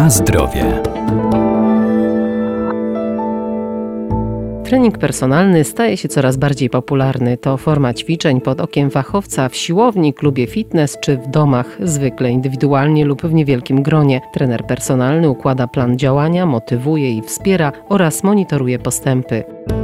Na zdrowie. Trening personalny staje się coraz bardziej popularny. To forma ćwiczeń pod okiem fachowca w siłowni, klubie fitness czy w domach, zwykle indywidualnie lub w niewielkim gronie. Trener personalny układa plan działania, motywuje i wspiera oraz monitoruje postępy.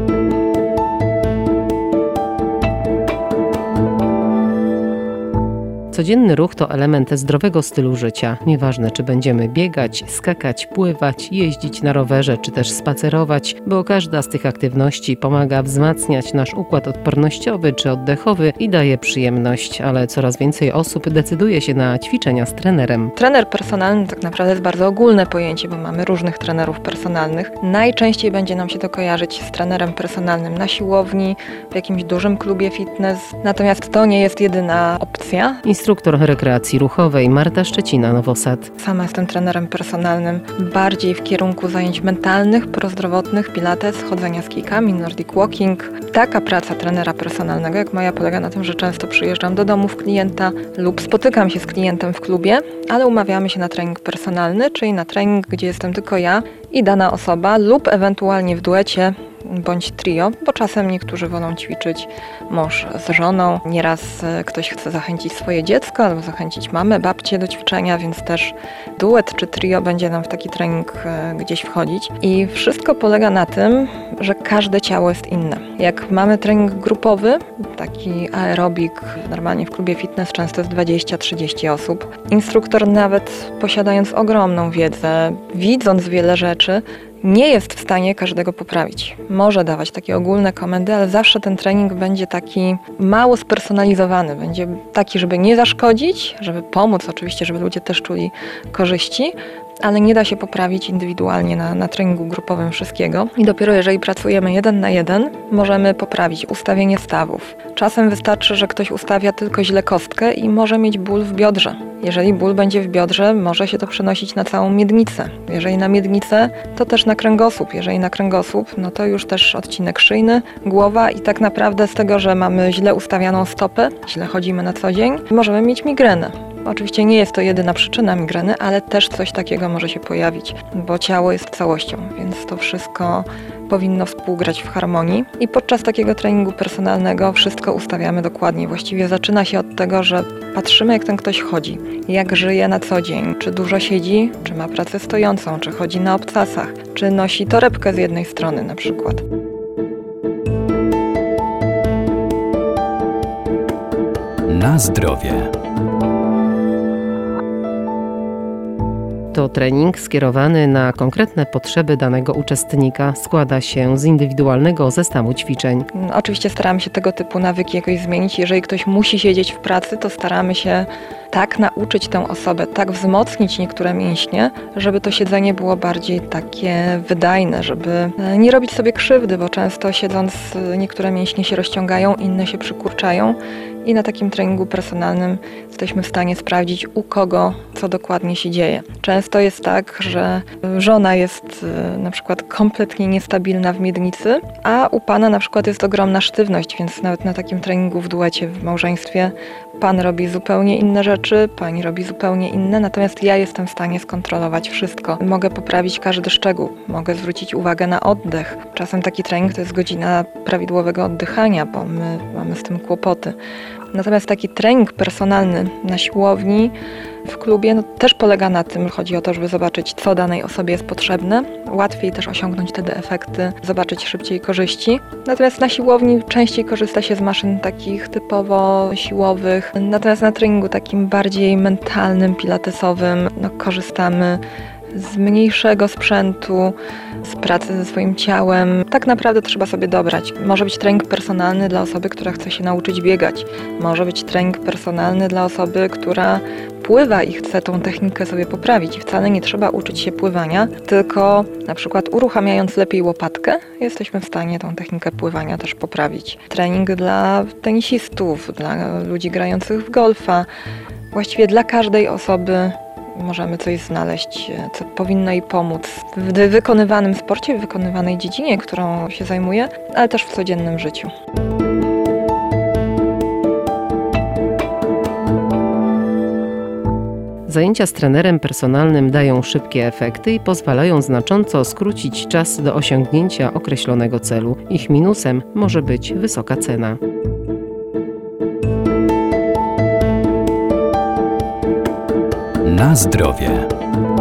Codzienny ruch to element zdrowego stylu życia. Nieważne, czy będziemy biegać, skakać, pływać, jeździć na rowerze, czy też spacerować, bo każda z tych aktywności pomaga wzmacniać nasz układ odpornościowy czy oddechowy i daje przyjemność, ale coraz więcej osób decyduje się na ćwiczenia z trenerem. Trener personalny tak naprawdę jest bardzo ogólne pojęcie, bo mamy różnych trenerów personalnych. Najczęściej będzie nam się to kojarzyć z trenerem personalnym na siłowni, w jakimś dużym klubie fitness. Natomiast to nie jest jedyna opcja. Instruktor rekreacji ruchowej Marta Szczecina, Nowosad. Sama jestem trenerem personalnym bardziej w kierunku zajęć mentalnych, prozdrowotnych, pilates, chodzenia z kijkami, nordic walking. Taka praca trenera personalnego jak moja polega na tym, że często przyjeżdżam do domów klienta lub spotykam się z klientem w klubie, ale umawiamy się na trening personalny, czyli na trening, gdzie jestem tylko ja i dana osoba lub ewentualnie w duecie bądź trio, bo czasem niektórzy wolą ćwiczyć mąż z żoną. Nieraz ktoś chce zachęcić swoje dziecko albo zachęcić mamę, babcię do ćwiczenia, więc też duet czy trio będzie nam w taki trening gdzieś wchodzić. I wszystko polega na tym, że każde ciało jest inne. Jak mamy trening grupowy, taki aerobik, normalnie w klubie fitness często jest 20-30 osób. Instruktor nawet posiadając ogromną wiedzę, widząc wiele rzeczy, nie jest w stanie każdego poprawić. Może dawać takie ogólne komendy, ale zawsze ten trening będzie taki mało spersonalizowany. Będzie taki, żeby nie zaszkodzić, żeby pomóc oczywiście, żeby ludzie też czuli korzyści, ale nie da się poprawić indywidualnie na treningu grupowym wszystkiego. I dopiero jeżeli pracujemy 1 na 1, możemy poprawić ustawienie stawów. Czasem wystarczy, że ktoś ustawia tylko źle kostkę i może mieć ból w biodrze. Jeżeli ból będzie w biodrze, może się to przenosić na całą miednicę. Jeżeli na miednicę, to też na kręgosłup. Jeżeli na kręgosłup, no to już też odcinek szyjny, głowa i tak naprawdę z tego, że mamy źle ustawianą stopę, źle chodzimy na co dzień, możemy mieć migrenę. Oczywiście nie jest to jedyna przyczyna migreny, ale też coś takiego może się pojawić, bo ciało jest całością, więc to wszystko powinno współgrać w harmonii. I podczas takiego treningu personalnego wszystko ustawiamy dokładnie. Właściwie zaczyna się od tego, że patrzymy, jak ten ktoś chodzi, jak żyje na co dzień, czy dużo siedzi, czy ma pracę stojącą, czy chodzi na obcasach, czy nosi torebkę z jednej strony na przykład. Na zdrowie. To trening skierowany na konkretne potrzeby danego uczestnika. Składa się z indywidualnego zestawu ćwiczeń. Oczywiście staramy się tego typu nawyki jakoś zmienić. Jeżeli ktoś musi siedzieć w pracy, to staramy się tak nauczyć tę osobę, tak wzmocnić niektóre mięśnie, żeby to siedzenie było bardziej takie wydajne, żeby nie robić sobie krzywdy, bo często siedząc niektóre mięśnie się rozciągają, inne się przykurczają. I na takim treningu personalnym jesteśmy w stanie sprawdzić, u kogo co dokładnie się dzieje. Często jest tak, że żona jest na przykład kompletnie niestabilna w miednicy, a u pana na przykład jest ogromna sztywność, więc nawet na takim treningu w duecie, w małżeństwie pan robi zupełnie inne rzeczy, pani robi zupełnie inne, natomiast ja jestem w stanie skontrolować wszystko. Mogę poprawić każdy szczegół, mogę zwrócić uwagę na oddech. Czasem taki trening to jest godzina prawidłowego oddychania, bo my mamy z tym kłopoty. Natomiast taki trening personalny na siłowni, w klubie, też polega na tym, chodzi o to, żeby zobaczyć, co danej osobie jest potrzebne. Łatwiej też osiągnąć wtedy efekty, zobaczyć szybciej korzyści. Natomiast na siłowni częściej korzysta się z maszyn takich typowo siłowych. Natomiast na treningu takim bardziej mentalnym, pilatesowym, korzystamy z mniejszego sprzętu, z pracy ze swoim ciałem. Tak naprawdę trzeba sobie dobrać. Może być trening personalny dla osoby, która chce się nauczyć biegać. Może być trening personalny dla osoby, która pływa i chce tą technikę sobie poprawić. Wcale nie trzeba uczyć się pływania, tylko na przykład uruchamiając lepiej łopatkę, jesteśmy w stanie tą technikę pływania też poprawić. Trening dla tenisistów, dla ludzi grających w golfa. Właściwie dla każdej osoby możemy coś znaleźć, co powinno jej pomóc w wykonywanym sporcie, w wykonywanej dziedzinie, którą się zajmuje, ale też w codziennym życiu. Zajęcia z trenerem personalnym dają szybkie efekty i pozwalają znacząco skrócić czas do osiągnięcia określonego celu. Ich minusem może być wysoka cena. Na zdrowie.